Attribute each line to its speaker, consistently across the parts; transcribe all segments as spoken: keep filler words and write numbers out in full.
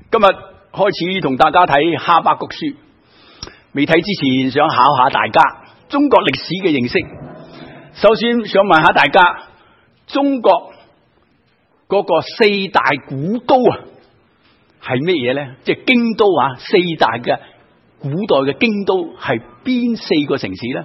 Speaker 1: 今日開始同大家睇哈巴谷書，未睇之前想考下大家中國歷史嘅認識。首先想問下大家，中國嗰個四大古都啊係乜嘢咧？即係京都啊，四大嘅古代嘅京都係邊四個城市咧？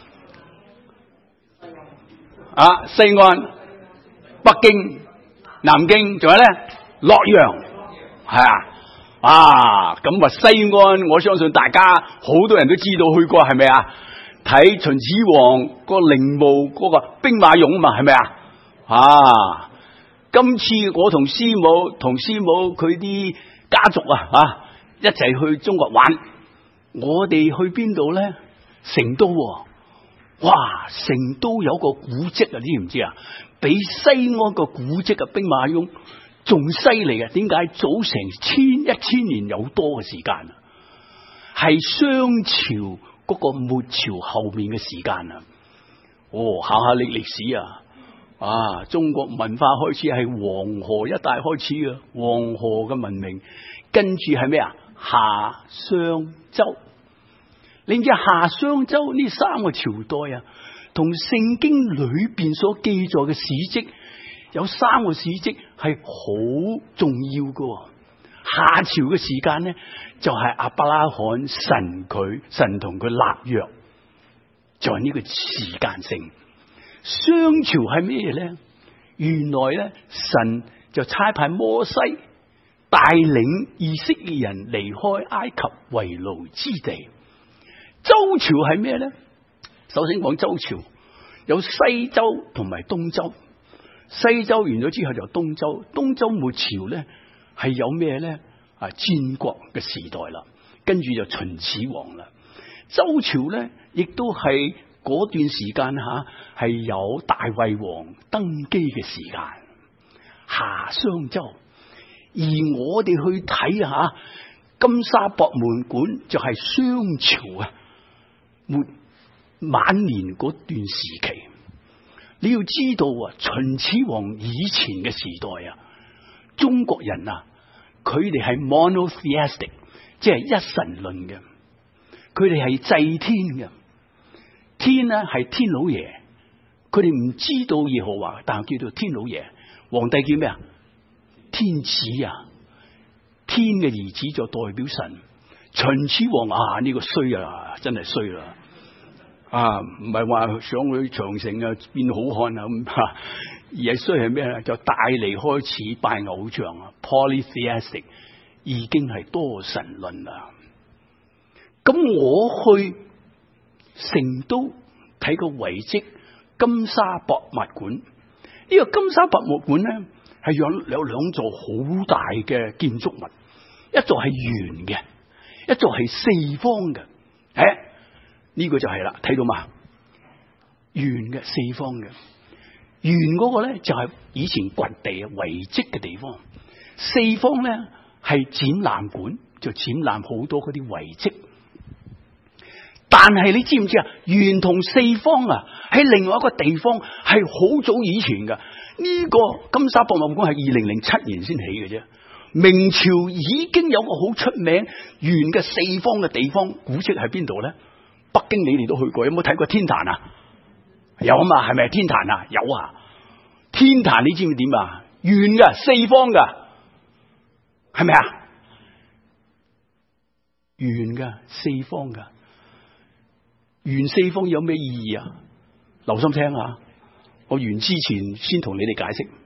Speaker 1: 啊，西安、北京、南京，仲有咧洛陽，係啊。啊，咁啊西安，我相信大家好多人都知道去過，係咪啊？睇秦始皇個陵墓嗰個兵馬俑啊嘛，係咪啊？啊，今次我同師母同師母佢啲家族啊，啊一齊去中國玩，我哋去邊度咧？成都喎，哇！成都有個古蹟啊，你知唔知啊？比西安個古蹟嘅兵馬俑仲犀利嘅，點解？早成千一千年有多嘅時間啊，係商朝嗰個末朝後面嘅時間啊。哦，考下你歷史啊，啊，中國文化開始係黃河一帶開始嘅，黃河嘅文明，跟住係咩啊？夏商周，你知夏商周呢三個朝代啊，同聖經裏邊所記載嘅史跡。有三個史跡係好重要嘅。夏朝嘅時間呢，就係、是、亞伯拉罕神佢神同佢立約，就係、是、呢個時間性。商朝係咩咧？原來咧神就差派摩西帶領以色列人離開埃及為奴之地。周朝係咩咧？首先講周朝，有西周同埋東周。西周完咗之後就東周，東周末朝咧係有咩咧？啊，戰國嘅時代啦，跟住就秦始皇啦。周朝咧亦都係嗰段時間吓，係有大衛王登基嘅時間，夏商周。而我哋去睇下金沙博物館，就係商朝啊末晚年嗰段時期。你要知道啊，秦始皇以前嘅時代啊，中國人啊，佢哋係 monotheistic， 即係一神論嘅，佢哋係祭天嘅，天咧係天老爺，佢哋唔知道耶和華，但係叫做天老爺。皇帝叫咩啊？天子啊，天嘅兒子就代表神。秦始皇啊，呢個衰啊，真係衰啦！啊，唔係話想去長城啊變好漢啊咁吓，而係衰係咩咧？就帶嚟開始拜偶像啊 ，polytheistic 已經係多神論啦。咁我去成都睇個遺跡金沙博物館，呢、這個金沙博物館咧係有有兩座好大嘅建築物，一座係圓嘅，一座係四方嘅，誒。呢個就係啦，睇到嘛？圓嘅四方嘅，圓嗰個咧就係以前掘地啊遺跡嘅地方，四方咧係展覽館，就展覽好多嗰啲遺跡。但係你知唔知啊？圓同四方啊，喺另外一個地方係好早以前噶。呢個金沙博物館係二零零七年先起嘅啫。明朝已經有個好出名圓嘅四方嘅地方，古跡喺邊度咧？北京你哋都去過，有冇睇過天壇啊？有啊嘛，係咪天壇啊？有啊，天壇你知唔知點啊？圓嘅，四方嘅，係咪啊？圓嘅，四方嘅，圓四方有咩意義啊？留心聽下，我完之前先同你哋解釋。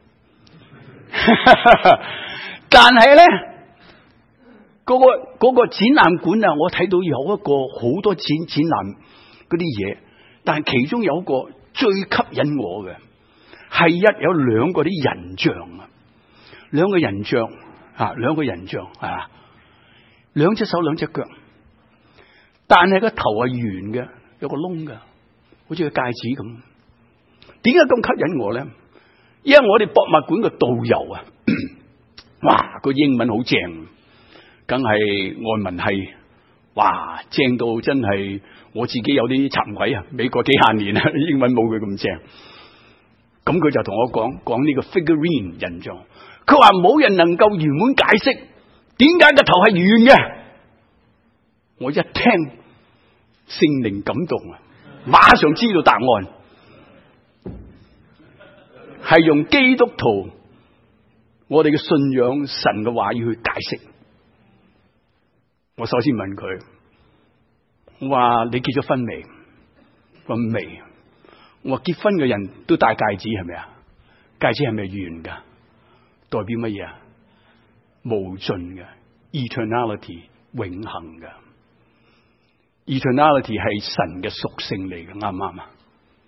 Speaker 1: 但係咧。嗰、那個嗰、那個展覽館啊，我睇到有一個好多展展覽嗰啲嘢，但係其中有一個最吸引我嘅係一有兩個啲人像啊，兩個人像啊，兩個人像啊，兩隻手兩隻腳，但係個頭係圓嘅，有個窿嘅，好似個戒指咁。點解咁吸引我咧？因為我哋博物館嘅導遊啊，哇，個英文好正。梗係外文係，哇正到真係，我自己有啲慚愧啊！美國幾廿年啦，英文冇佢咁正。咁佢就同我講講呢個 figurine 人像，佢話冇人能夠原本解釋點解個頭係圓嘅？我一聽聖靈感動啊，馬上知道答案，係用基督徒我哋嘅信仰神嘅話語去解釋。我首先問佢，我話你結咗婚未？我話未。我話結婚嘅人都戴戒指係咪啊？戒指係咪圓噶？代表乜嘢啊？無盡嘅 eternality 永恆嘅 eternality 係神嘅屬性嚟嘅，啱唔啱啊？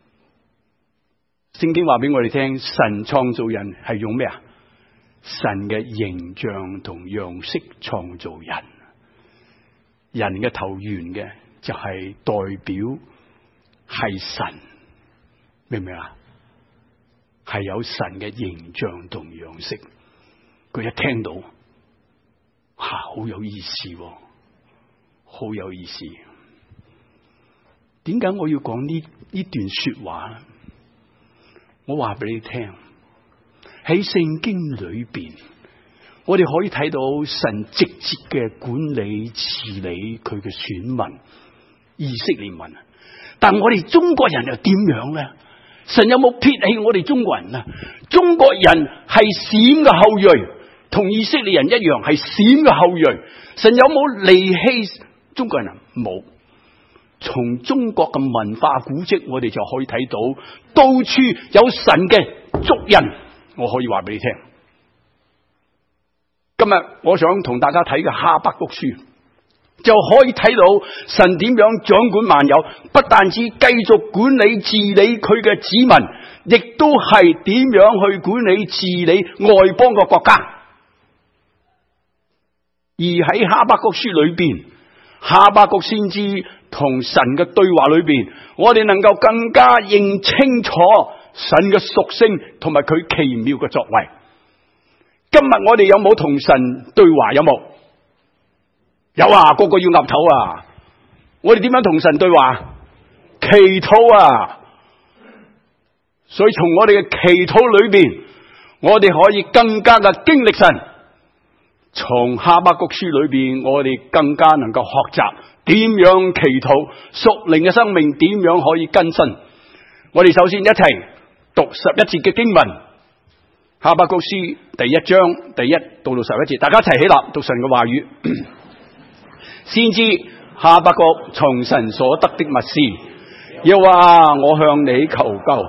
Speaker 1: 聖經話俾我哋聽，神創造人係用咩啊？神嘅形象同樣式創造人，人嘅頭圓嘅就係代表係神，明唔明啊？係有神嘅形象同樣式。佢一聽到，吓、啊、好有意思，好有意思。點解我要講呢呢段說話咧？我話俾你聽，喺聖經裏邊，我哋可以睇到神直接嘅管理治理佢嘅選民以色列民。但我哋中國人又點樣咧？神有冇撇棄我哋中國人啊？中國人係閃嘅後裔，同以色列人一樣係閃嘅後裔。神有冇離棄中國人啊？冇。從中國嘅文化古蹟，我哋就可以睇到到處有神嘅足印。我可以話俾你聽，今日我想同大家睇嘅哈巴谷書，就可以睇到神點樣掌管萬有，不但止繼續管理治理佢嘅子民，亦都係點樣去管理治理外邦嘅國家。而喺哈巴谷書裏邊，哈巴谷先知同神嘅對話裏邊，我哋能夠更加認清楚神嘅屬性同埋佢奇妙嘅作為。今日我哋有冇同神對話？有冇？有啊，個個要岌頭啊！我哋點樣同神對話？祈禱啊！所以從我哋嘅祈禱裏邊，我哋可以更加嘅經歷神。從哈巴谷書裏邊，我哋更加能夠學習點樣祈禱，屬靈嘅生命點樣可以更新。我哋首先一齊讀十一節嘅經文，哈巴谷書第一章第一到到十一節，大家一齊起立讀神嘅話語。先知哈巴谷從神所得的密事，又話我向你求救。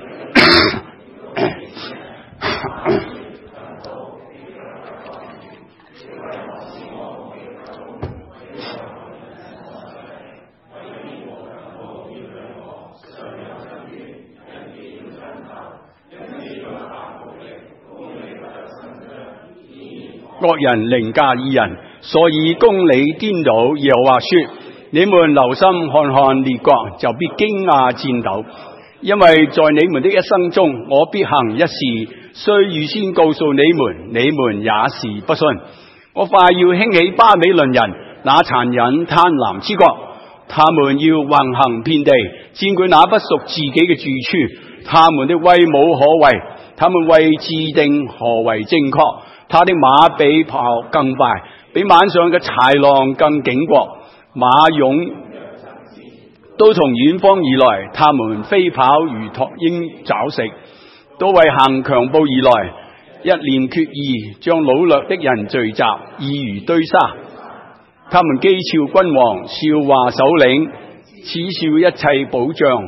Speaker 1: 惡人凌駕義人，所以公理顛倒。耶和華說：你們留心看看列國，就必驚訝戰抖，因為在你們的一生中，我必行一事，雖預先告訴你們，你們也是不信。我快要興起巴比倫人，那殘忍貪婪之國，他們要橫行遍地，佔據那不屬自己嘅住處。他們的威武可畏，他們為制定何為正確。他的馬比炮更快，比晚上嘅豺狼更警覺。馬勇都從遠方而來，他們飛跑如禿鷹找食，都為行強暴而來。一念決意，將擄掠的人聚集，意如堆沙。他們譏誚君王，笑話首領，恥笑一切保障。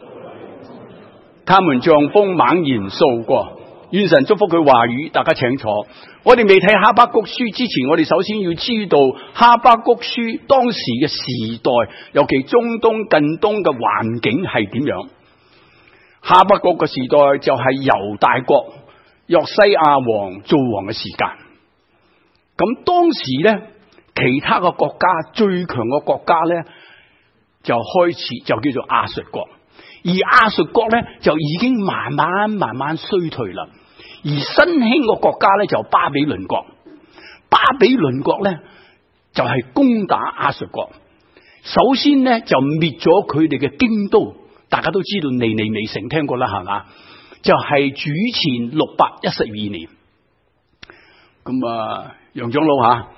Speaker 1: 他們像風猛然掃過。願神祝福佢話語，大家請坐。我哋未睇哈巴谷書之前，我哋首先要知道哈巴谷書當時嘅時代，尤其中東近東嘅環境係點樣。哈巴谷嘅時代就係猶大國約西亞王做王嘅時間。咁當時咧，其他嘅國家最強嘅國家咧，就開始就叫做亞述國。而亞述國咧就已經慢慢慢慢衰退啦，而新興個國家咧就巴比倫國。巴比倫國咧就係攻打亞述國，首先咧就滅咗佢哋嘅京都，大家都知道尼尼微城，聽過啦係嘛？就係主前六百一十二年。咁啊，楊長老吓，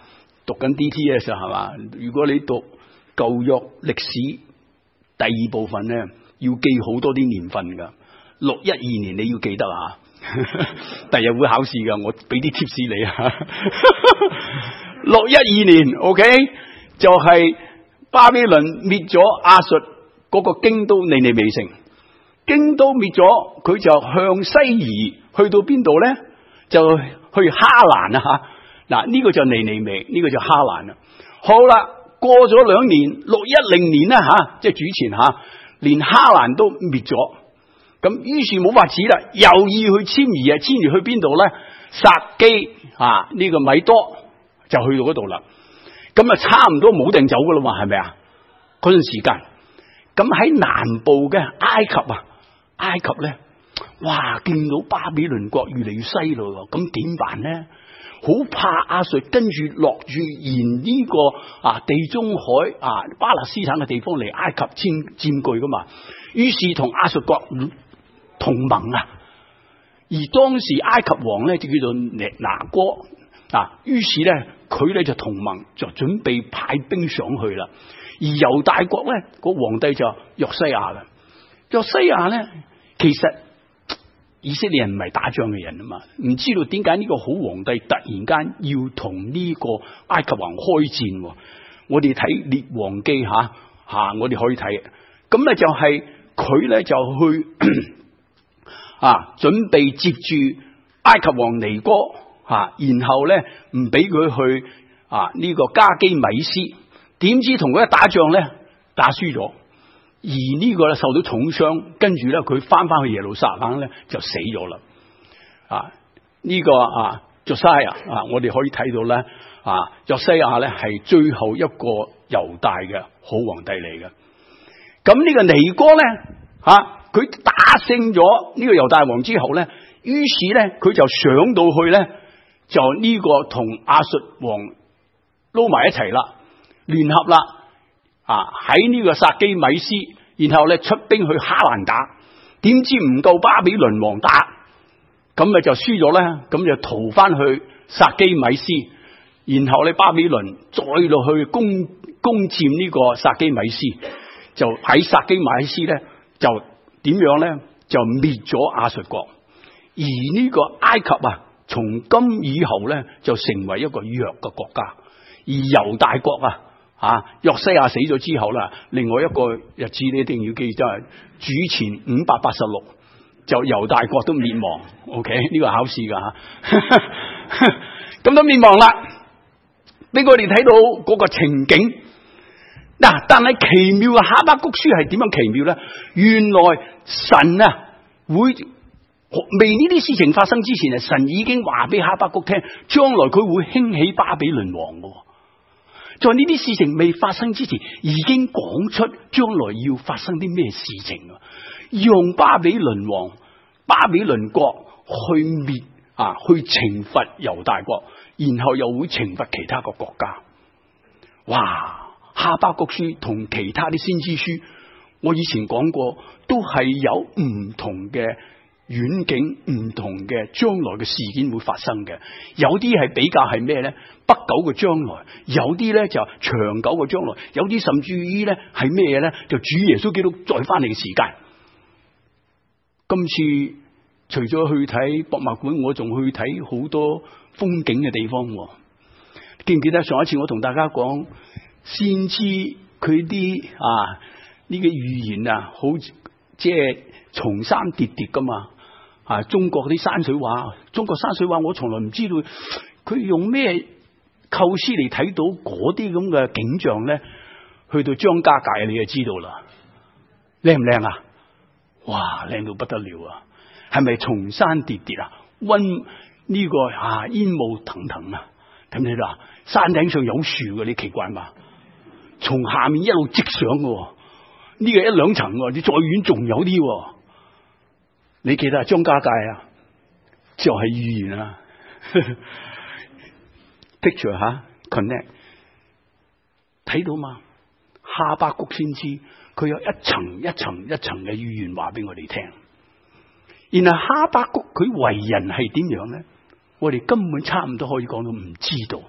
Speaker 1: 讀緊 D T S 係嘛？如果你讀舊約歷史第二部分咧，要記好多啲年份噶。六一二年你要記得啊，第日會考試噶，我俾啲 tips 你啊。六一二年 ，OK， 就係巴比倫滅咗亞述嗰個京都尼尼微城，京都滅咗，佢就向西移，去到邊度咧？就去哈蘭啊吓，嗱、這、呢個就尼尼微，呢、這個就哈蘭啦。好啦，過咗兩年，六一零年啦吓，即係主前吓，連哈蘭都滅咗。咁於是冇法子啦，又要去遷移啊！遷移去邊度咧？撒基啊，呢、這個米多就去到嗰度啦。咁啊，差唔多冇定走噶啦嘛，係咪啊？嗰陣時間，咁喺南部嘅埃及啊，埃及咧，哇，見到巴比倫國越嚟越犀利咯，咁點辦咧？好怕亞述跟住落住沿呢個啊地中海啊巴勒斯坦嘅地方嚟埃及佔佔據噶嘛，於是同亞述國同盟啊，而當時埃及王咧就叫做拿哥啊，於是咧佢咧就同盟，就準備派兵上去啦。而猶大國咧個皇帝就約西亞啦，約西亞咧其實以色列人唔係打仗嘅人啊嘛，唔知道點解呢個好皇帝突然間要同呢個埃及王開戰。我哋睇列王記吓吓，我哋可以睇，咁咧就係佢咧就去。啊！準備接住埃及王尼哥啊，然後咧唔俾佢去啊呢、這個加基米斯，點知同佢一打仗咧打輸咗，而呢個咧受到重傷，跟住咧佢翻翻去耶路撒冷咧就死咗啦。啊呢、這個啊約西亞啊，我哋可以睇到咧啊約西亞咧係最後一個猶大嘅好皇帝嚟嘅。咁呢個尼哥咧吓。啊佢打勝咗呢個猶大王之後咧，於是咧佢就上到去咧，就呢個同亞述王撈埋一齊啦，聯合啦，啊喺呢個撒基米斯，然後咧出兵去哈蘭打，點知唔夠巴比倫王打，咁咪就輸咗咧，咁就逃翻去撒基米斯，然後咧巴比倫再落去攻攻佔呢個撒基米斯，就喺撒基米斯咧就。點樣咧就滅咗亞述國，而呢個埃及啊，從今以後咧就成為一個弱嘅國家，而猶大國啊，啊約西亞死咗之後啦，另外一個日子你一定要記，就係主前五百八十六，就猶大國都滅亡。OK， 呢個考試噶吓，咁都滅亡啦，俾我哋睇到嗰個情景。嗱，但係奇妙嘅哈巴谷書係點樣奇妙咧？原來神啊會未呢啲事情發生之前啊，神已經話俾哈巴谷聽，將來佢會興起巴比倫王嘅。在呢啲事情未發生之前，已經講出將來要發生啲咩事情啊，用巴比倫王、巴比倫國去滅啊，去懲罰猶大國，然後又會懲罰其他個國家。哇！哈巴谷書同其他啲先知書，我以前講過，都係有唔同嘅遠景，唔同嘅將來嘅事件會發生嘅。有啲係比較係咩咧？不久嘅將來，有啲咧就長久嘅將來，有啲甚至於咧係咩咧？就主耶穌基督再翻嚟嘅時間。今次除咗去睇博物館，我仲去睇好多風景嘅地方。記唔記得上一次我同大家講？先知佢啲啊呢個預言啊，好即係從山跌跌噶嘛啊！中國啲山水畫，中國山水畫我從來唔知道佢用咩構思嚟睇到嗰啲咁嘅景象咧。去到張家界你就知道啦，靚唔靚啊？哇，靚到不得了啊！係咪從山跌跌啊？溫呢、這個啊煙霧騰騰啊，睇唔睇到啊？山頂上有樹嘅，你奇怪嘛？從下面一路直上嘅，呢、這個一兩層，你再遠仲有啲。你記得張家界啊，就係、是、預言啊。Picture 吓 ，connect 睇到嘛？哈巴谷先知佢有一層一層一層嘅預言話俾我哋聽。然後哈巴谷佢為人係點樣咧？我哋根本差唔多可以講到唔知道。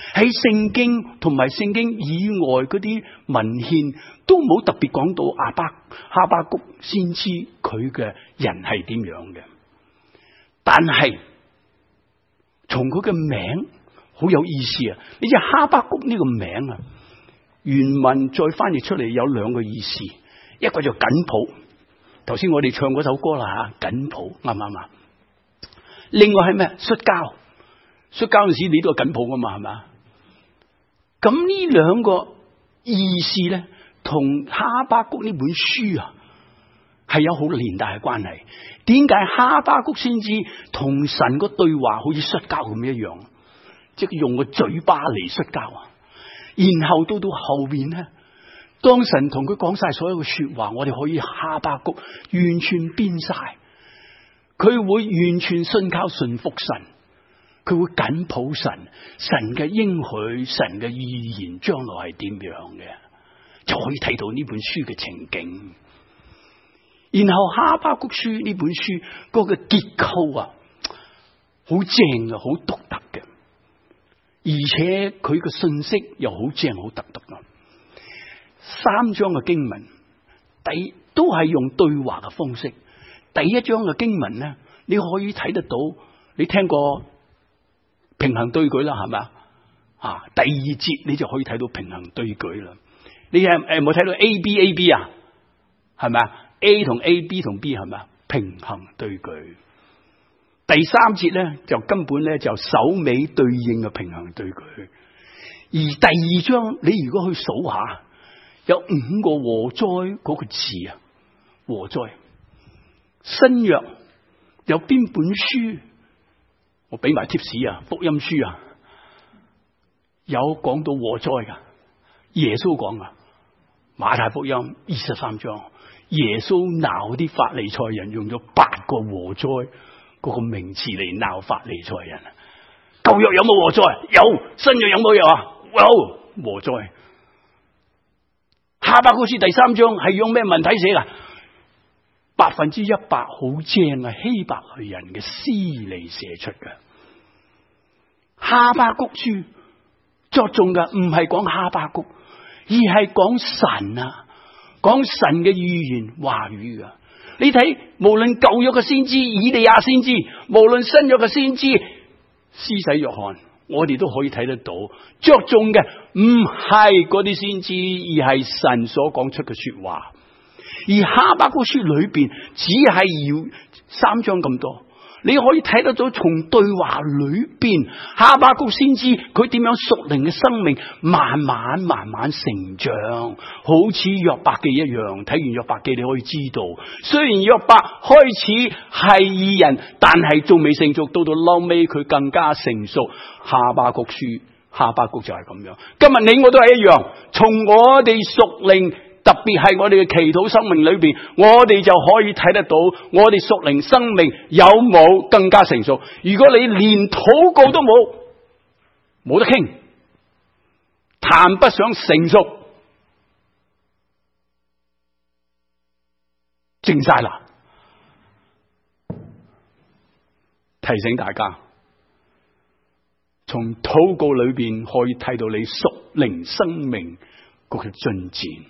Speaker 1: 喺聖經同埋聖經以外嗰啲文獻都冇特別講到亞巴哈巴谷先知佢嘅人係點樣嘅。但係從佢嘅名好有意思啊！呢隻哈巴谷呢個名啊，原文再翻譯出嚟有兩個意思，一個就緊抱，頭先我哋唱嗰首歌啦吓，緊抱啱唔啱啊？另外係咩？摔跤，摔跤嗰時你都係緊抱噶嘛，係咪？咁呢兩個意思咧，同哈巴谷呢本書啊係有好連帶嘅關係。點解哈巴谷先知同神個對話好似摔跤咁一樣？即係用個嘴巴嚟摔跤啊！然後到到後面咧，當神同佢講晒所有嘅說話，我哋可以哈巴谷完全變晒，佢會完全信靠順服神，佢會緊抱神，神嘅應許，神嘅預言將來係點樣嘅，就可以睇到呢本書嘅情景。然後哈巴谷書呢本書嗰個結構啊，好正啊，好獨特嘅。而且佢嘅信息又好正好特特咯。三章嘅經文，第都係用對話嘅方式。第一章嘅經文咧，你可以睇得到，你聽過平衡對舉啦，係咪啊？第二節你就可以睇到平衡對舉啦。你係誒冇睇到 A B A B 啊？係咪啊 ？A 同 A，B 同 B 係咪啊？平衡對舉。第三節咧就根本咧就首尾對應嘅平衡對舉，而第二章你如果去數下，有五個禍災嗰個字啊，禍災。新約有邊本書？我俾埋 tips 啊，福音書啊，有講到禍災噶，耶穌講噶，馬太福音二十三章，耶穌鬧啲法利賽人用咗八個禍災。嗰個名詞嚟鬧法利賽人，舊約有冇禍災？有。新約有冇有啊？有禍災。哈巴谷書第三章係用咩文體寫噶？百分之一百好正啊，希伯來人嘅詩嚟寫出嘅。哈巴谷書着重嘅唔係講哈巴谷，而係講神啊，講神嘅預言話語噶。你睇，無論舊約嘅先知以利亞先知，無論新約嘅先知施洗約翰，我哋都可以睇得到，着重嘅唔係嗰啲先知，而係神所講出嘅說話。而哈巴谷書裏邊只係要三章咁多，你可以睇得到從對話裏邊，哈巴谷先知佢點樣屬靈嘅生命慢慢慢慢成長，好似約伯記一樣。睇完約伯記你可以知道，雖然約伯開始係義人，但係仲未成熟，到到後尾佢更加成熟。哈巴谷書，哈巴谷就係咁樣。今日你我都係一樣，從我哋屬靈，特別係我哋嘅祈禱生命裏邊，我哋就可以睇得到我哋屬靈生命有冇更加成熟。如果你連禱告都冇，冇得傾，談不上成熟，靜晒啦。提醒大家，從禱告裏邊可以睇到你屬靈生命嗰個進展。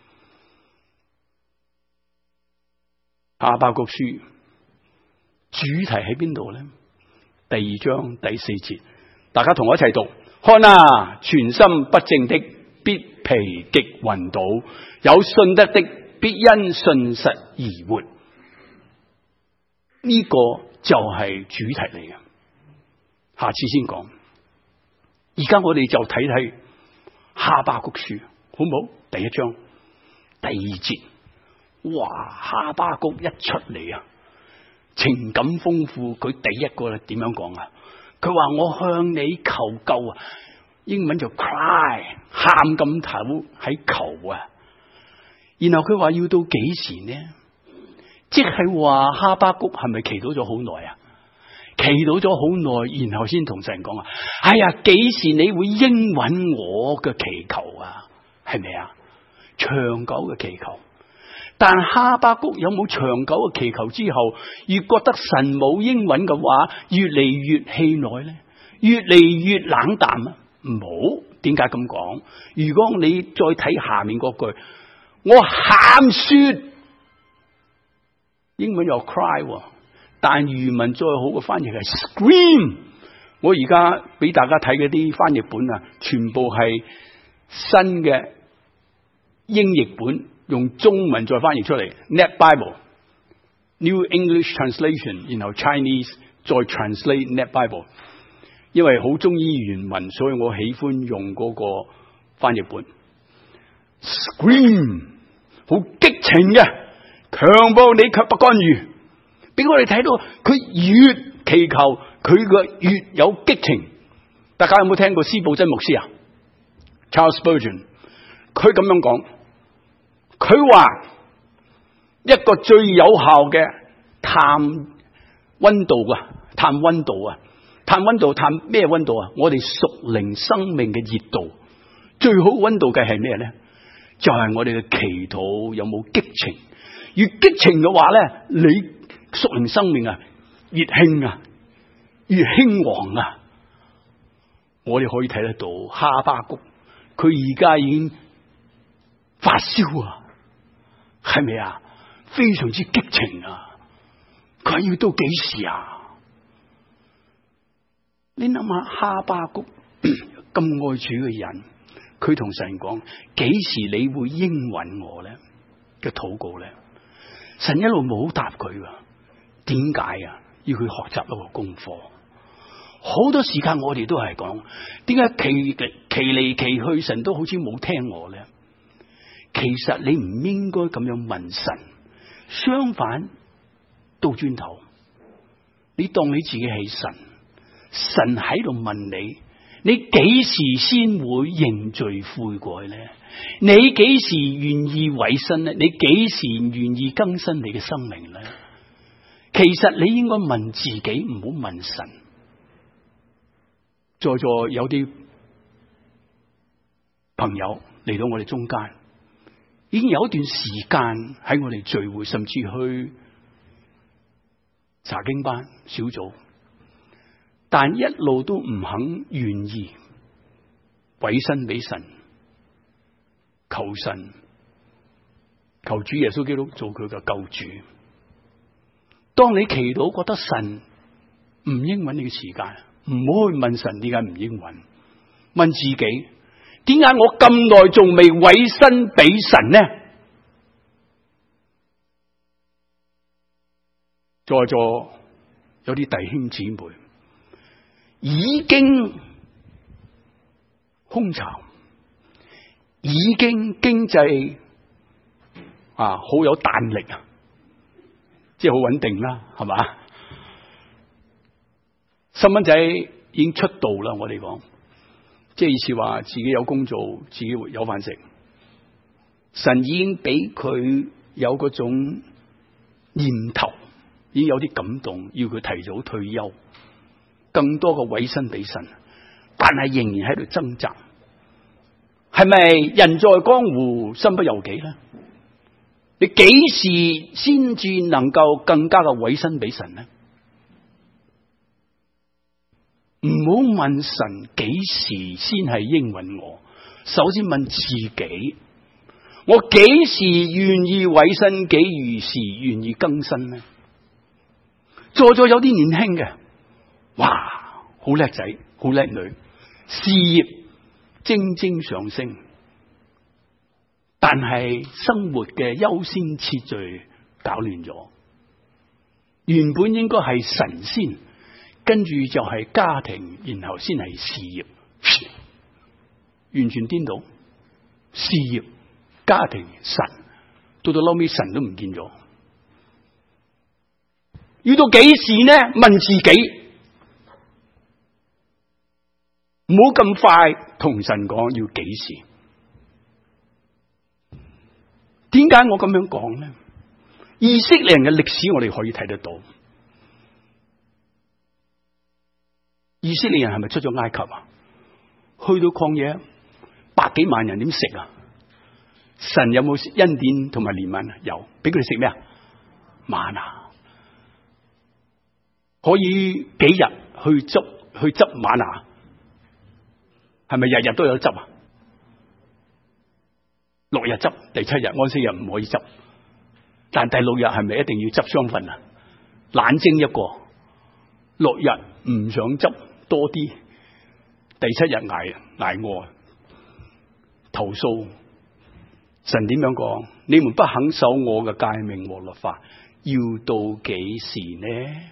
Speaker 1: 哈巴谷書主題喺邊度咧？第二章第四節，大家同我一齊讀。看啊，全心不正的必疲極暈倒，有信德的必因信實而活。呢、這個就係主題嚟嘅，下次先講。而家我哋就睇睇哈巴谷書，好唔好？第一章第二節。哇！哈巴谷一出嚟啊，情感豐富。佢第一個咧點樣講啊？佢話我向你求救啊，英文就 cry， 喊咁頭喺求啊。然後佢話要到幾時呢？即係話哈巴谷係咪祈禱咗好耐啊？祈禱咗好耐，然後先同神講啊，哎呀，幾時你會應允我嘅祈求啊？係咪啊？長久嘅祈求。但哈巴谷有冇長久嘅祈求之後，越覺得神冇應允嘅話，越嚟越氣餒咧，越嚟越冷淡啊？ 唔好。點解咁講？如果你再睇下面嗰句，我喊說，英文有 cry， 但原文最好嘅翻譯係 scream。我而家俾大家睇嗰啲翻譯本啊，全部係新嘅英譯本，用中文再翻譯出嚟。Net Bible New English Translation， 然後 Chinese 再 translate Net Bible。因為好中意原文，所以我喜歡用嗰個翻譯本。Scream， 好激情嘅，強暴你卻不干預，俾我哋睇到佢越祈求，佢個越有激情。大家有冇聽過司布真牧師啊 ？Charles Spurgeon， 佢咁樣講，佢話一個最有效嘅探溫度啊，探溫度啊。探溫度，探咩溫度啊？我哋屬靈生命嘅熱度，最好溫度計係咩咧？就係、是、我哋嘅祈禱有冇激情。越激情嘅話咧，你屬靈生命啊越興啊，越興旺啊。我哋可以睇得到哈巴谷，佢而家已經發燒啊，係咪啊？非常之激情啊！佢要到幾時啊？你諗下哈巴谷咁愛主嘅人，佢同神講：幾時你會應允我咧嘅禱告咧？神一路冇答佢啊，點解啊？要佢學習一個功課。好多時間我哋都係講，點解期期嚟期去，神都好似冇聽我咧？其實你唔應該咁樣問神，相反倒轉頭，你當你自己係神。神喺度問你，你幾時先會認罪悔改咧？你幾時願意委身咧？你幾時願意更新你嘅生命咧？其實你應該問自己，唔好問神。在座有啲朋友嚟到我哋中間，已經有一段時間喺我哋聚會，甚至去查經班小組。但一路都唔肯願意委身俾神，求神，求主耶穌基督做佢嘅救主。當你祈禱覺得神唔應允你嘅時間，唔好去問神點解唔應允，問自己點解我咁耐仲未委身俾神呢？在座有啲弟兄姊妹已經空巢，已經經濟啊好有彈力啊，即係好穩定啦，係嘛？細蚊仔已經出道啦，我哋講，即係意思話自己有工做，自己有飯食。神已經俾佢有嗰種念頭，已經有啲感動，要佢提早退休。更多嘅委身俾神，但係仍然喺度掙扎，係咪人在江湖身不由己咧？你幾時先至能夠更加嘅委身俾神呢？唔好問神幾時先係應允我，首先問自己，我幾時願意委身，幾時願意更新呢？在座有啲年輕嘅。哇，好叻仔，好叻女，事業蒸蒸上升，但係生活嘅優先次序搞亂咗。原本應該係神先，跟住就係家庭，然後先係事業，完全顛倒。事業、家庭、神，到到後尾神都唔見咗。要到幾時呢？問自己。唔好咁快同神講要幾時？點解我咁樣講呢？以色列人嘅歷史我哋可以睇得到。以色列人係咪出咗埃及啊？去到曠野，百幾萬人點食啊？神有冇恩典同埋憐憫啊？有，俾佢哋食咩啊？嗎哪，可以幾日去執去執嗎哪？ 係咪日日都有執啊？六日執，第七日安息日唔可以執，但第六日係咪一定要執雙份啊？懶精一個，六日唔想執多啲，第七日挨挨餓，投訴神點樣講？你們不肯守我嘅誡命和律法，要到幾時呢？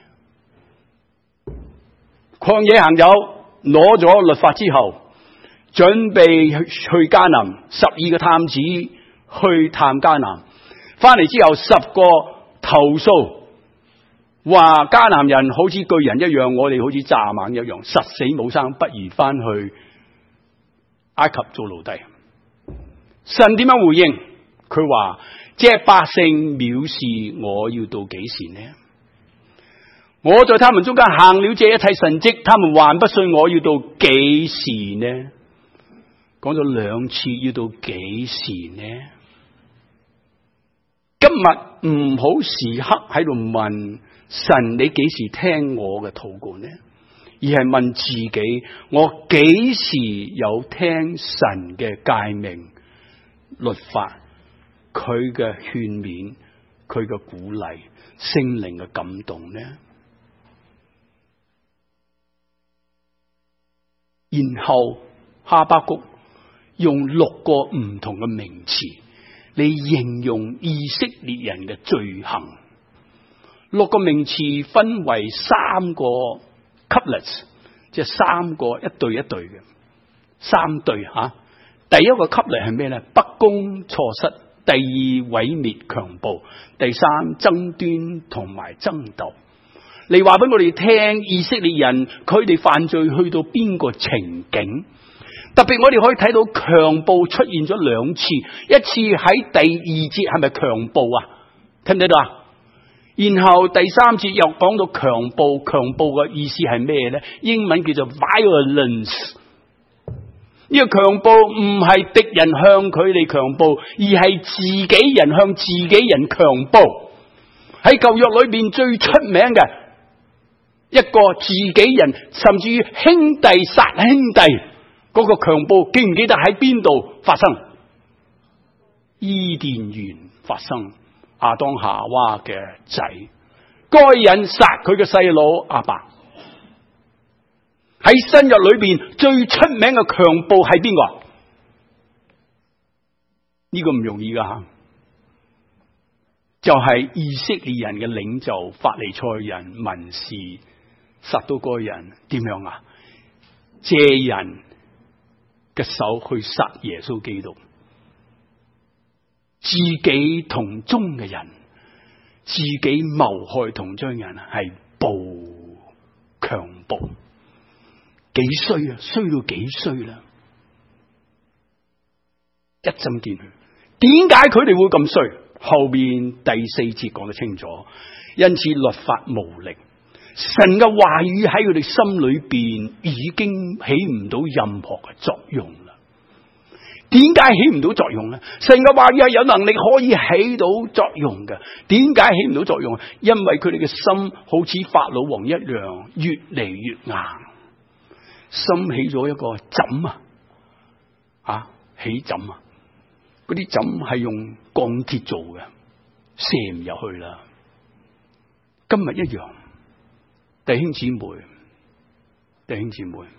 Speaker 1: 曠野行走，攞咗律法之後，準備去迦南，十二個探子去探迦南，翻嚟之後十個投訴，話迦南人好似巨人一樣，我哋好似蚱蜢一樣，實死冇生，不如翻去埃及做奴隸。神點樣回應？佢話：這百姓藐視我，要到幾時呢？我在他們中間行了這一切神蹟，他們還不信我，要到幾時呢？講咗兩次，要到幾時呢？今日唔好時刻喺度問神，你幾時聽我嘅禱告呢？而係問自己，我幾時有聽神嘅誡命、律法，佢嘅勸勉，佢嘅鼓勵，聖靈嘅感動呢？然後哈巴谷用六個唔同嘅名詞嚟形容以色列人嘅罪行。六個名詞分為三個 couplets， 即係三個一對一對嘅三對吓、啊。第一個 couplet 係咩咧？不公錯失。第二毀滅強暴。第三爭端同埋爭鬥。你話俾我哋聽，以色列人佢哋犯罪去到邊個情景？特別我哋可以睇到強暴出現咗兩次，一次喺第二節係咪強暴啊？聽唔聽到啊？然後第三節又講到強暴，強暴嘅意思係咩咧？英文叫做 violence。呢個強暴唔係敵人向佢哋強暴，而係自己人向自己人強暴。喺舊約裏邊最出名嘅一個自己人，甚至於兄弟殺兄弟嗰個強暴，記唔記得喺邊度發生？伊甸園發生，亞當夏娃嘅仔該隱殺佢嘅細佬亞伯。喺新約裏邊最出名嘅強暴係邊個？呢個唔容易噶吓，就係以色列人嘅領袖法利賽人文士撒都該人點樣啊？借人嘅手去殺耶穌基督，自己同宗嘅人，自己謀害同宗人係暴強暴。幾衰啊！衰到幾衰啦！一針見血。點解佢哋會咁衰？後邊第四節講得清楚。因此律法無力，神嘅話語喺佢哋心裏邊已經起唔到任何嘅作用啦。點解起唔到作用呢？神嘅話語係有能力可以起到作用嘅。點解起唔到作用？因為佢哋嘅心好似法老王一樣，越嚟越硬。心起咗一個枕啊，啊起枕啊，嗰啲枕係用鋼鐵做嘅，射唔入去啦。今日一樣，弟兄姊妹，弟兄姊妹，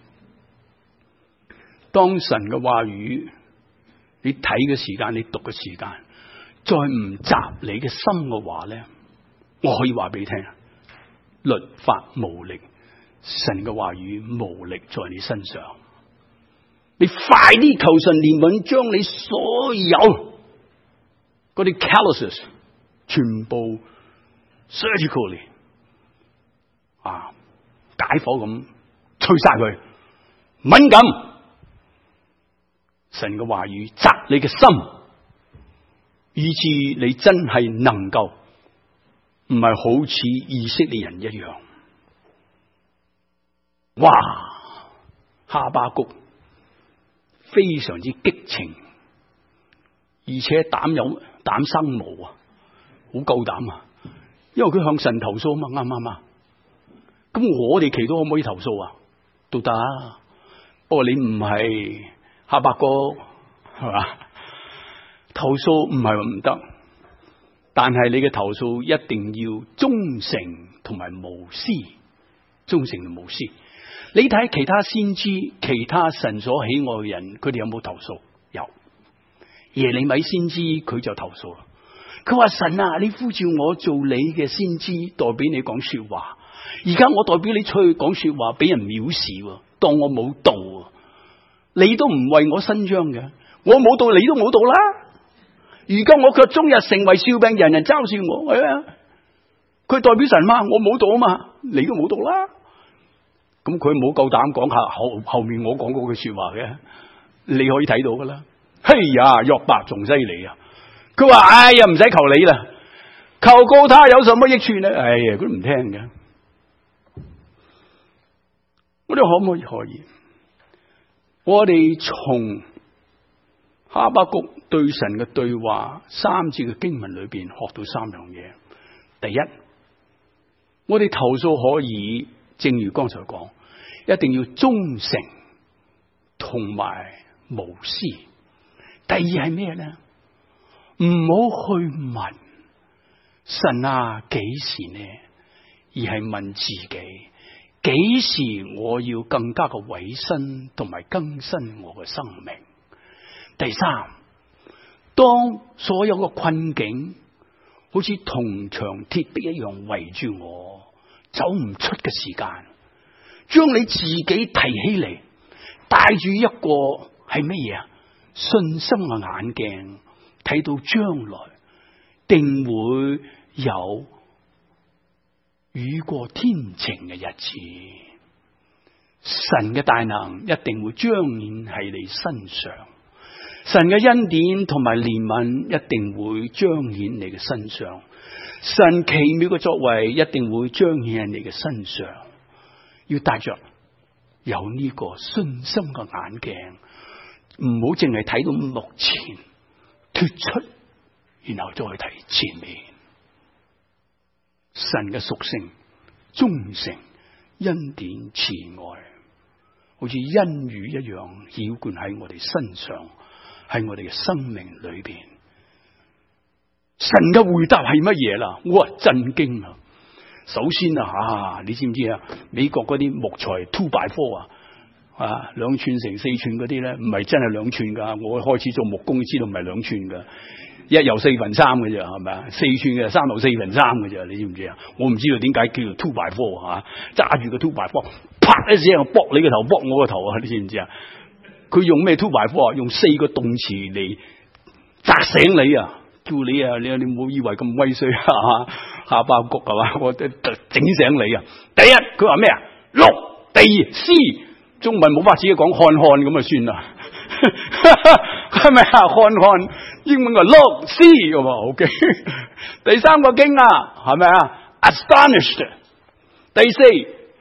Speaker 1: 當神嘅話語，你睇嘅時間，你讀嘅時間，再唔雜你嘅心嘅話咧，我可以話俾你聽，律法無力。神嘅話語無力在你身上，你快啲求神憐憫，將你所有嗰啲 calluses 全部 surgically 啊解剖咁吹晒佢，敏感。神嘅話語扎你嘅心，以致你真係能夠唔係好似以色列人一樣。哇！哈巴谷非常之激情，而且膽有膽生毛啊，好夠膽啊！因為佢向神投訴啊嘛，啱唔啱啊？咁我哋祈禱可唔可以投訴啊？都得， 不過你唔係哈巴谷，係嘛？投訴唔係話唔得，但係你嘅投訴一定要忠誠同埋無私，忠誠同無私。你睇其他先知、其他神所喜愛嘅人，佢哋有冇投訴？有。耶利米先知佢就投訴啦，佢話神啊，你呼召我做你嘅先知，代表你講說話，而家我代表你出去講說話，俾人藐視，當我冇道，你都唔為我伸張嘅，我冇道你都冇道啦。而家我卻終日成為笑柄，人人嘲笑我。係啊，佢代表神嘛，我冇道啊嘛，你都冇道啦。咁佢冇夠膽講下後後面我講嗰句說話嘅，你可以睇到噶啦。嘿呀，約伯仲犀利啊！佢話：哎呀，唔使求你啦，求告他有什麼益處呢？哎呀，佢都唔聽嘅。我哋可唔可以？可以。我哋從哈巴谷對神嘅對話三節嘅經文裏邊學到三樣嘢。第一，我哋投訴可以，正如剛才講，一定要忠誠同埋無私。第二係咩咧？唔好去問神啊，幾時呢？而係問自己，幾時我要更加嘅委身同埋更新我嘅生命？第三，當所有嘅困境好似銅牆鐵壁一樣圍住我，走唔出嘅時間，將你自己提起嚟，帶住一個係乜嘢啊？信心嘅眼鏡，睇到將來定會有雨過天晴嘅日子，神嘅大能一定會彰顯喺你身上，神嘅恩典同埋憐憫一定會彰顯你嘅身上，神奇妙嘅作為一定會彰顯喺你嘅身上。要帶着有呢個信心嘅眼鏡，唔好淨係睇到目前，脫出，然後再睇前面。神嘅屬性、忠誠、恩典、慈愛，好似恩雨一樣澆灌喺我哋身上，喺我哋嘅生命裏邊。神嘅回答係乜嘢啦？我震驚啊！首先啊，啊，你知唔知啊？美國嗰啲木材 two by four 啊，啊，兩寸乘四寸嗰啲咧，唔係真係兩寸噶。我開始做木工，知道唔係兩寸噶，一又四分三嘅啫，係咪啊？四寸嘅三又四分三嘅啫，你知唔知啊？我唔知道點解叫做 two by four 啊，揸住個 two by four， 啪一聲卜你個頭，卜我個頭啊！你知唔知啊？佢用咩 two by four 啊？用四個動詞嚟砸醒你啊！叫你啊，你你唔好以為咁威水啊！下巴谷係嘛？我整醒你啊！第一，佢話咩啊？碌。第二，思。中文冇法子講看看咁啊，算啦，係咪啊？看看英文個 look see 咁啊 ，OK。第三個經啊，係咪啊 ？Astonished。第四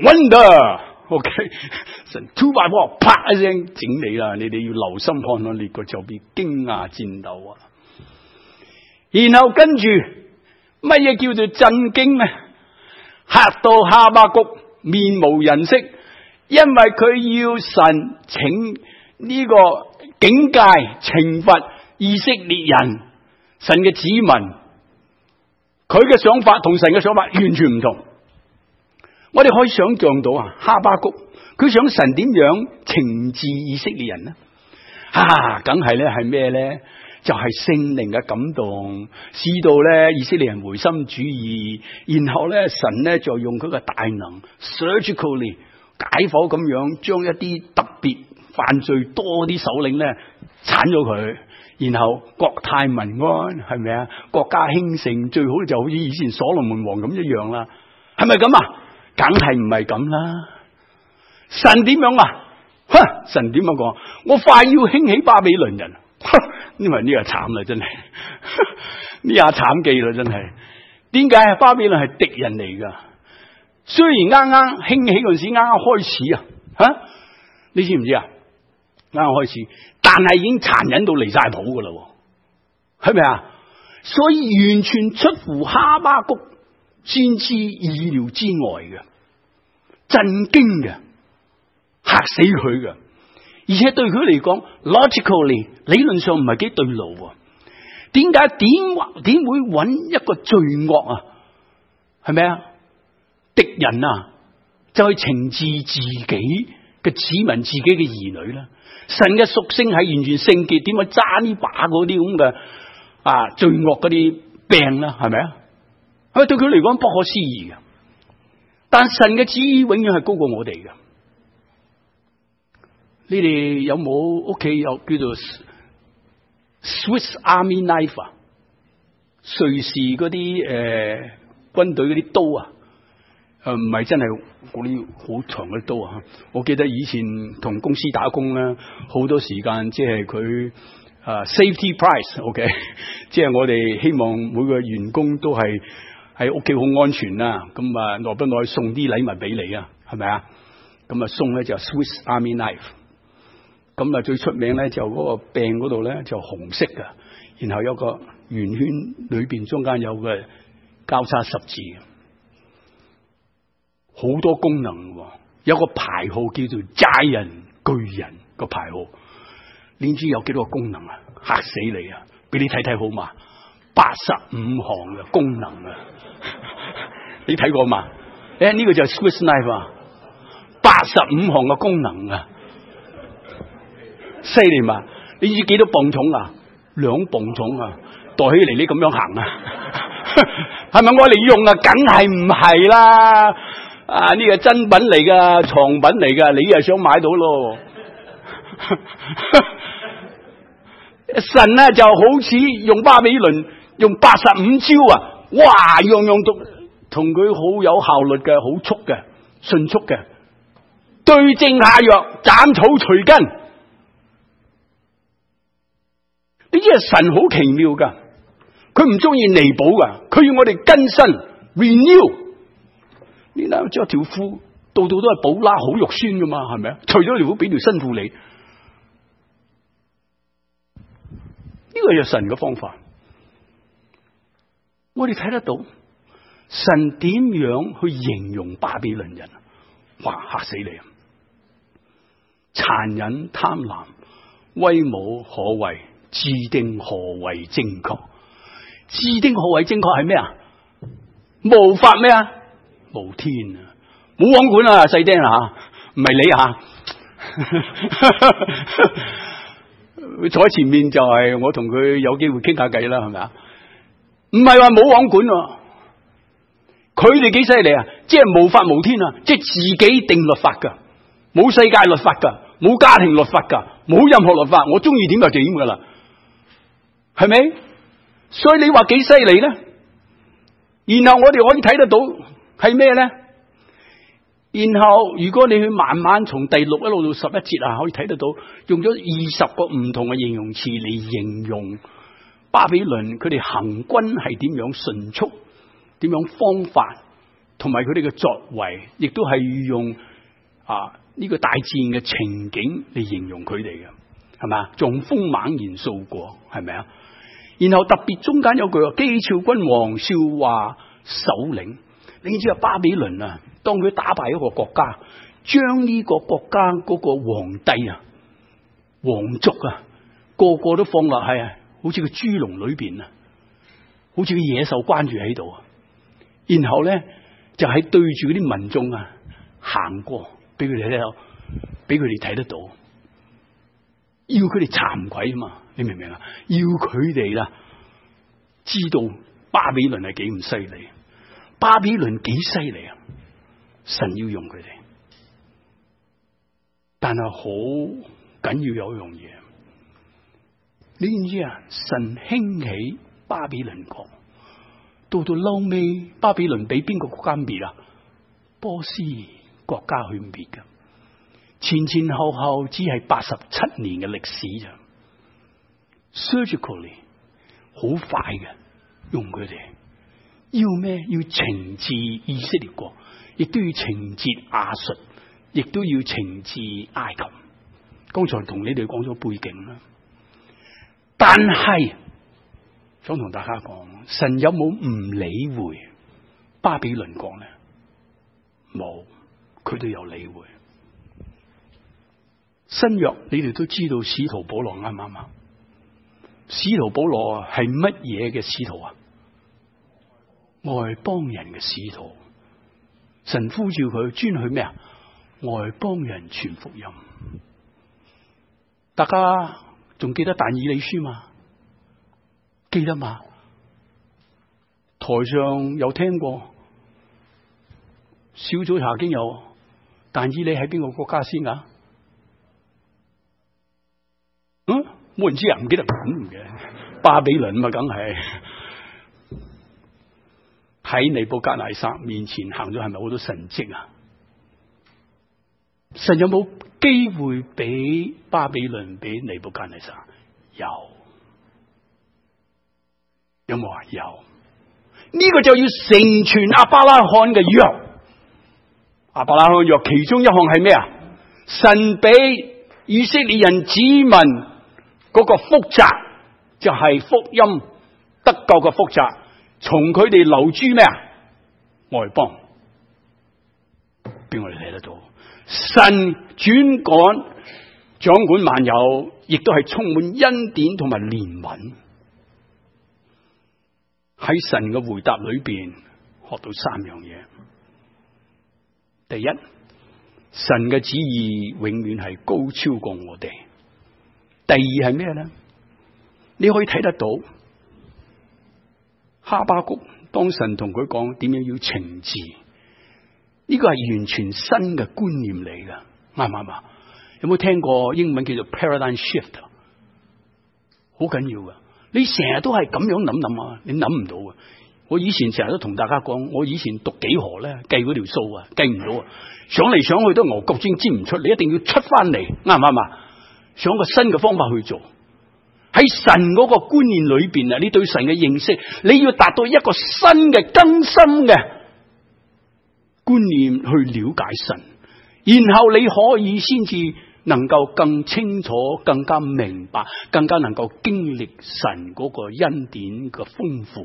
Speaker 1: wonder，OK。神 two by four 啪一聲整你啦，你哋要留心看看，你個就變驚訝戰鬥啊！然後跟住乜嘢叫做震驚呢？嚇到哈巴谷面無人色，因為佢要神請呢個警戒懲罰以色列人，神嘅子民，佢嘅想法同神嘅想法完全唔同。我哋可以想象到啊，哈巴谷佢想神點樣懲治以色列人呢？啊，梗係咧係咩咧？就係聖靈嘅感動，使到咧以色列人回心轉意，然後咧神咧就用佢嘅大能 surgically 解剖咁樣，將一啲特別犯罪多啲首領咧鏟咗佢，然後國泰民安，係咪啊？國家興盛，最好就好似以前所羅門王咁一樣啦，係咪咁啊？梗係唔係咁啦！神點樣啊？哼，神點樣講？我快要興起巴比倫人。因為呢個慘啦，真係呢下慘記啦，真係。點解巴比倫係敵人嚟噶？雖然啱啱興起嗰陣時，啱啱開始啊，吓你知唔知啊？啱啱開始，但係已經殘忍到離晒譜噶啦，係咪啊？所以完全出乎哈巴谷先知意料之外嘅，震驚嘅，嚇死佢嘅。 而且對佢嚟講 ，logically 理論上唔係幾對路喎。點解點點會揾一個罪惡啊？係咪啊？敵人啊，就去懲治自己嘅子民、自己嘅兒女啦。神嘅屬性係完全聖潔，點解揸呢把嗰啲咁嘅啊罪惡嗰啲病啦？係咪啊？係咪對佢嚟講不可思議嘅？但神嘅旨意永遠係高過我哋嘅。你哋有冇屋企有叫做 Swiss Army knife 啊？瑞士嗰啲誒軍隊嗰啲刀啊？誒唔係真係嗰啲好長嘅刀啊！我記得以前同公司打工咧，好多時間即係佢啊 safety price，OK， 即係我哋希望每個員工都係喺屋企好安全啦。咁啊，耐不耐送啲禮物俾你啊？係咪啊？咁啊送咧就 Swiss Army knife。咁啊最出名咧就嗰個柄嗰度咧就紅色嘅，然後有個圓圈裏邊中間有個交叉十字，好多功能喎。有個牌號叫做 Giant 巨人個牌號，你知有幾多個功能啊？嚇死你啊！俾你睇睇好嘛？八十五項嘅功能啊！你睇過嘛？誒呢個就係 Swiss knife 啊，八十五項嘅功能啊！犀利嘛？你知幾多磅重啊？兩磅重啊！袋起嚟你咁樣行啊？係咪我嚟用啊？梗係唔係啦！啊呢個真品嚟噶，藏品嚟噶，你又想買到咯？神啊就好似用巴比倫用八十五招啊！哇，樣樣都同佢好有效率嘅，好速嘅，迅速嘅，對症下藥，斬草除根。呢啲係神好奇妙噶，佢唔中意彌補噶，佢要我哋更新 renew。你諗着條褲，度度都係補拉，好肉酸噶嘛，係咪啊？除咗條褲，俾條新褲你，呢個係神嘅方法。我哋睇得到神點樣去形容巴比倫人，哇，嚇死你啊！殘忍、貪婪、威武可畏。自定何為正確？自定何為正確係咩啊？無法咩啊？無天啊！冇網管啊，細丁啊，唔係你啊！坐喺前面就係我同佢有機會傾下偈啦，係咪啊？唔係話冇網管啊，佢哋幾犀利啊！即係無法無天啊！即係自己定律法噶，冇世界律法噶，冇家庭律法噶，冇任何律法，我中意點就點噶啦。係咪？所以你話幾犀利咧？然後我哋可以睇得到係咩咧？然後如果你去慢慢從第六一路到十一節啊，可以睇得到用咗二十個唔同嘅形容詞嚟形容巴比倫佢哋行軍係點樣迅速，點樣方法，同埋佢哋嘅作為，亦都係用啊呢個大自然嘅情景嚟形容佢哋嘅，係咪啊？仲風猛然掃過，係咪啊？然後特別中間有句話，譏誚君王，笑話首領。你知啊，巴比倫啊，當佢打敗一個國家，將呢個國家嗰個皇帝啊、皇族啊，個個都放落係啊，好似個豬籠裏邊啊，好似個野獸關住喺度啊。然後咧就喺對住嗰啲民眾啊行過，俾佢哋睇到，俾佢哋睇得到，要佢哋慚愧啊嘛。你明唔明啊？要佢哋啦，知道巴比倫係幾唔犀利，巴比倫幾犀利啊！神要用佢哋，但係好緊要有一樣嘢，你知唔知啊？神興起巴比倫國，到到嬲尾，巴比倫俾邊個國家滅啊？波斯國家去滅㗎，前前後後只係八十七年嘅歷史咋。Surgically 好快嘅，用佢哋要咩？要懲治以色列國，亦都要懲治亞述，亦都要懲治埃及。剛才同你哋講咗背景啦，但係想同大家講，神有冇唔理會巴比倫國呢？冇，佢都有理會。 新約你哋都知道使徒保羅啱唔啱啊？使徒保羅係乜嘢嘅使徒啊？外邦人嘅使徒。神呼召佢專去咩啊？外邦人傳福音。大家仲記得但以理書嘛？記得嘛？台上有聽過，小組查經有，但以理喺邊個國家先噶？嗯，冇人知啊，唔記得咁嘅。巴比倫嘛，梗係喺尼布甲尼撒面前行咗，係咪好多神蹟啊？神有冇機會俾巴比倫俾尼布甲尼撒？有，有冇啊？有。呢、這個就要成全亞伯拉罕嘅約。亞伯拉罕約其中一項係咩啊？神俾以色列人子民嗰個福澤，就係、是、福音得救嘅福澤，從佢哋流諸咩啊？外邦，俾我哋睇得到。神轉趕掌管萬有，亦都係充滿恩典同埋憐憫。喺神嘅回答裏邊學到三樣嘢。第一，神嘅旨意永遠係高超過我哋。第二係咩咧？你可以睇得到哈巴谷當神同佢講點樣要懲治，呢個係完全新嘅觀念嚟噶，啱唔啱啊？有冇聽過英文叫做 paradigm shift？ 好緊要噶，你成日都係咁樣諗諗啊，你諗唔到啊！我以前成日都同大家講，我以前讀幾何咧，計嗰條數啊，計唔到啊，想嚟想去都牛角尖尖唔出，你一定要出翻嚟，啱唔啱啊？想個新嘅方法去做，喺神嗰個觀念裏邊啊，你對神嘅認識，你要達到一個新嘅更新嘅觀念去了解神，然後你可以先至能夠更清楚、更加明白、更加能夠經歷神嗰個恩典嘅豐富，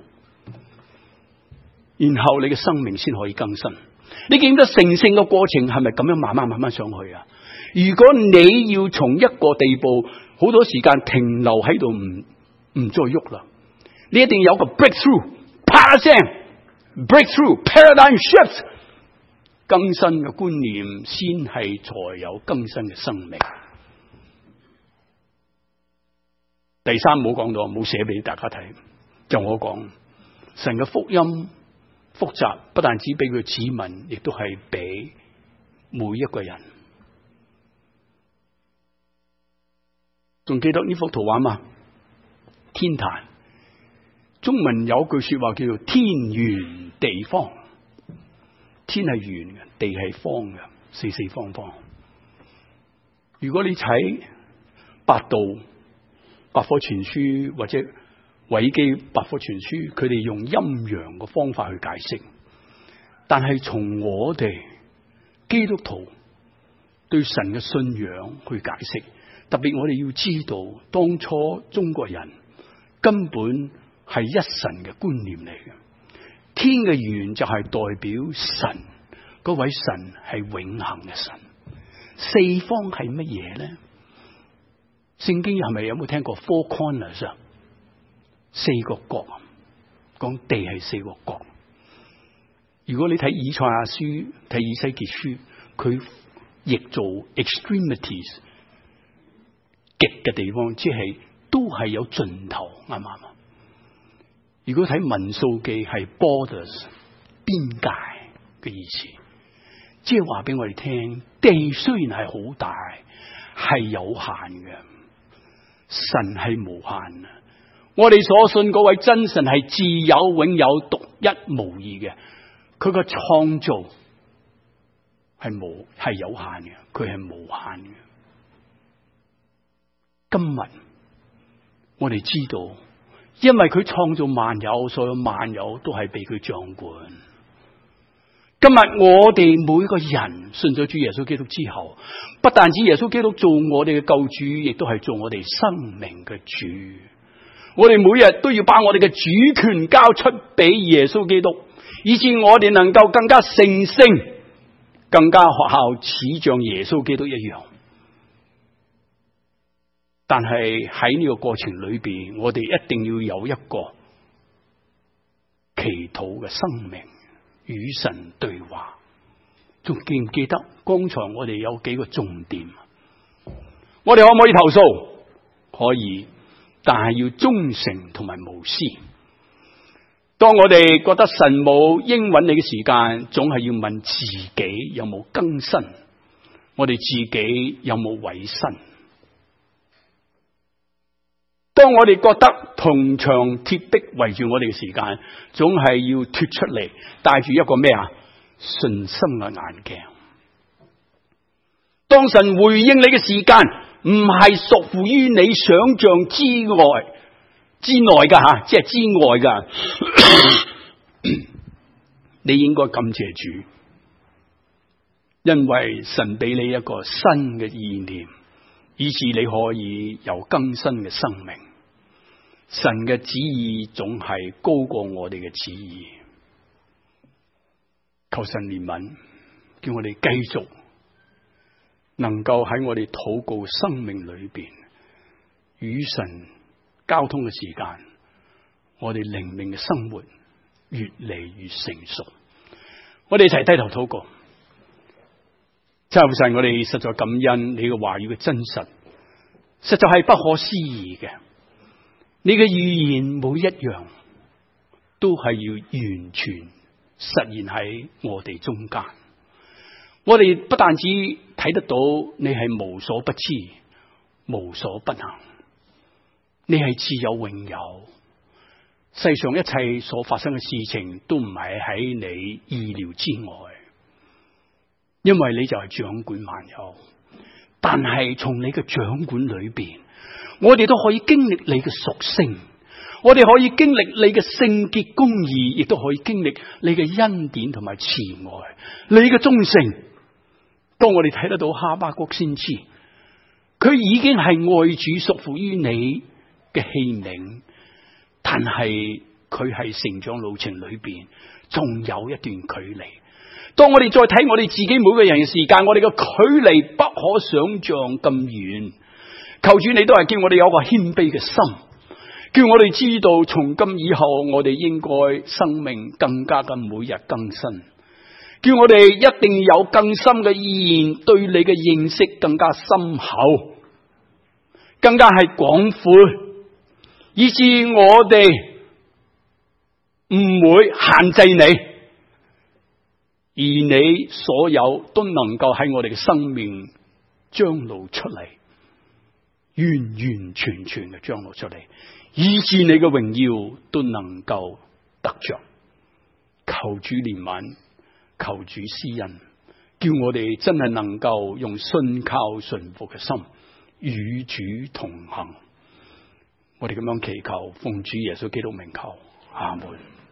Speaker 1: 然後你嘅生命先可以更新。你見到成聖嘅過程係咪咁樣慢慢慢慢上去啊？如果你要從一個地步好多時間停留喺度唔唔再喐啦，你一定有個 breakthrough， 啪一聲 breakthrough paradigm shift， 更新嘅觀念先係才有更新嘅生命。第三冇講到，冇寫俾大家睇，就我講神嘅福音複雜，不但只俾佢子民，亦都係俾每一個人。仲記得呢幅圖畫嘛？天壇，中文有句說話叫做天圓地方。天係圓嘅，地係方嘅，四四方方。如果你睇百度百科全書或者維基百科全書，佢哋用陰陽嘅方法去解釋，但係從我哋基督徒對神嘅信仰去解釋，特別我哋要知道，當初中國人根本係一神嘅觀念嚟嘅。天嘅圓就係代表神，嗰位神係永恆嘅神。四方係乜嘢咧？聖經係咪有冇聽過 Four Corners 啊？四個角，講地係四個角。如果你睇以賽亞書、睇以西結書，佢譯做 extremities， 極嘅地方，即係都係有盡頭，啱唔啱啊？如果睇民數記係 borders 邊界嘅意思，即係話俾我哋聽，地雖然係好大，係有限嘅，神係無限啊！我哋所信嗰位真神係自有永有、獨一無二嘅，佢個創造係無係有限嘅，佢係無限嘅。今日我哋知道，因為佢創造萬有，所有萬有都係被佢掌管。今日我哋每個人信咗主耶穌基督之後，不但止耶穌基督做我哋嘅救主，亦都係做我哋生命嘅主。我哋每日都要把我哋嘅主權交出俾耶穌基督，以致我哋能夠更加成聖，更加學效似像耶穌基督一樣。 但係喺呢個過程裏邊，我哋一定要有一個祈禱嘅生命，與神對話。仲記唔記得剛才我哋有幾個重點？我哋可唔可以投訴？可以，但係要忠誠同埋無私。當我哋覺得神冇應允你嘅時間，總係要問自己有冇更新，我哋自己有冇委身。當我哋覺得銅牆鐵壁圍住我哋嘅時間，總係要脫出嚟，帶住一個咩啊？信心嘅眼鏡。當神回應你嘅時間，唔係屬乎於你想象之外之內噶吓，即係之外噶。你應該感謝主，因為神俾你一個新嘅意念，以致你可以有更新嘅生命。神嘅旨意總係高過我哋嘅旨意。求神憐憫，叫我哋繼續能夠喺我哋禱告生命裏邊與神交通嘅時間，我哋靈命嘅生活越嚟越成熟。我哋一齊低頭禱告。真係父神，我哋實在感恩你嘅話語嘅真實，實在係不可思議嘅。你嘅預言每一樣都係要完全實現喺我哋中間。我哋不但止睇得到你係無所不知、無所不能，你係自有永有。世上一切所發生嘅事情都唔係喺你意料之外，因為你就係掌管萬有。但係從你嘅掌管裏邊，我哋都可以經歷你嘅屬性，我哋可以經歷你嘅聖潔公義，亦都可以經歷你嘅恩典同埋慈愛，你嘅忠誠。當我哋睇得到哈巴谷先知，佢已經係愛主屬乎於你嘅器皿，但係佢係成長路程裏邊仲有一段距離。當我哋再睇我哋自己每個人嘅時間，我哋嘅距離不可想象咁遠。求主你都係叫我哋有個謙卑嘅心，叫我哋知道從今以後我哋應該生命更加嘅每日更新，叫我哋一定有更深嘅意願，對你嘅認識更加深厚，更加係廣闊，以致我哋唔會限制你，而你所有都能夠喺我哋嘅生命彰露出嚟，完完全全嘅彰露出嚟，以致你嘅榮耀都能夠得着。求主憐憫，求主施恩，叫我哋真係能夠用信靠順服嘅心與主同行。我哋咁樣祈求，奉主耶穌基督名求，阿門。